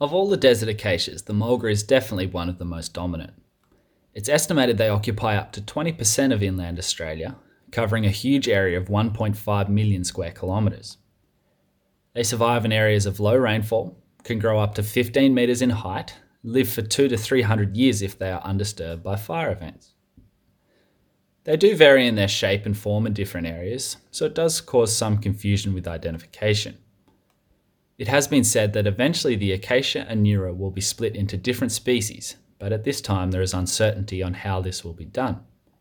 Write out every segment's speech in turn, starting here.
Of all the desert acacias, the mulga is definitely one of the most dominant. It's estimated they occupy up to 20% of inland Australia, covering a huge area of 1.5 million square kilometres. They survive in areas of low rainfall, can grow up to 15 metres in height, live for 200 to 300 years if they are undisturbed by fire events. They do vary in their shape and form in different areas, so it does cause some confusion with identification. It has been said that eventually the acacia anura will be split into different species, but at this time there is uncertainty on how this will be done.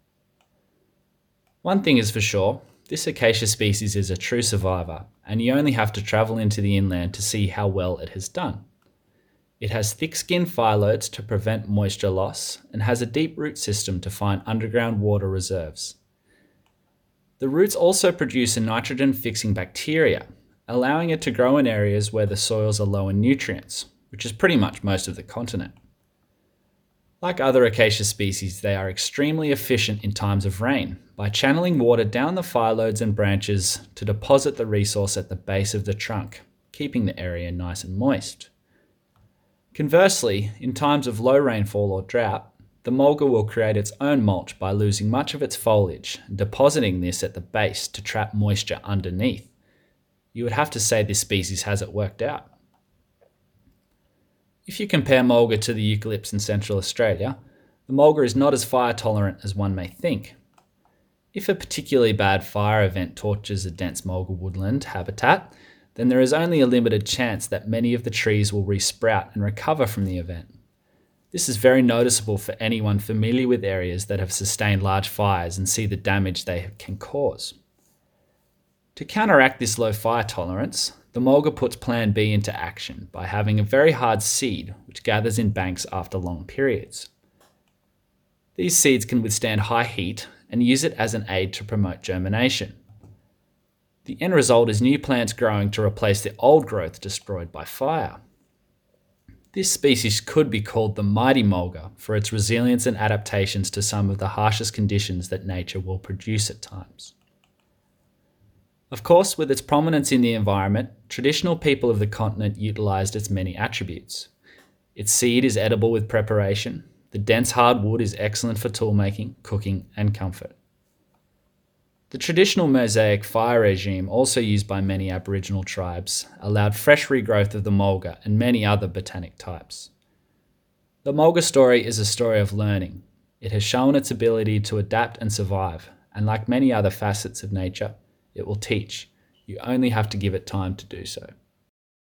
One thing is for sure, this acacia species is a true survivor, and you only have to travel into the inland to see how well it has done. It has thick-skinned phyllodes to prevent moisture loss and has a deep root system to find underground water reserves. The roots also produce a nitrogen-fixing bacteria, allowing it to grow in areas where the soils are low in nutrients, which is pretty much most of the continent. Like other acacia species, they are extremely efficient in times of rain by channeling water down the phyllodes and branches to deposit the resource at the base of the trunk, keeping the area nice and moist. Conversely, in times of low rainfall or drought, the mulga will create its own mulch by losing much of its foliage and depositing this at the base to trap moisture underneath. You would have to say this species has it worked out. If you compare mulga to the eucalypts in Central Australia, the mulga is not as fire tolerant as one may think. If a particularly bad fire event torches a dense mulga woodland habitat, then there is only a limited chance that many of the trees will resprout and recover from the event. This is very noticeable for anyone familiar with areas that have sustained large fires and see the damage they can cause. To counteract this low fire tolerance, the mulga puts Plan B into action by having a very hard seed which gathers in banks after long periods. These seeds can withstand high heat and use it as an aid to promote germination. The end result is new plants growing to replace the old growth destroyed by fire. This species could be called the mighty mulga for its resilience and adaptations to some of the harshest conditions that nature will produce at times. Of course, with its prominence in the environment, traditional people of the continent utilised its many attributes. Its seed is edible with preparation. The dense hard wood is excellent for toolmaking, cooking, and comfort. The traditional mosaic fire regime, also used by many Aboriginal tribes, allowed fresh regrowth of the mulga and many other botanic types. The mulga story is a story of learning. It has shown its ability to adapt and survive, and like many other facets of nature, it will teach. You only have to give it time to do so.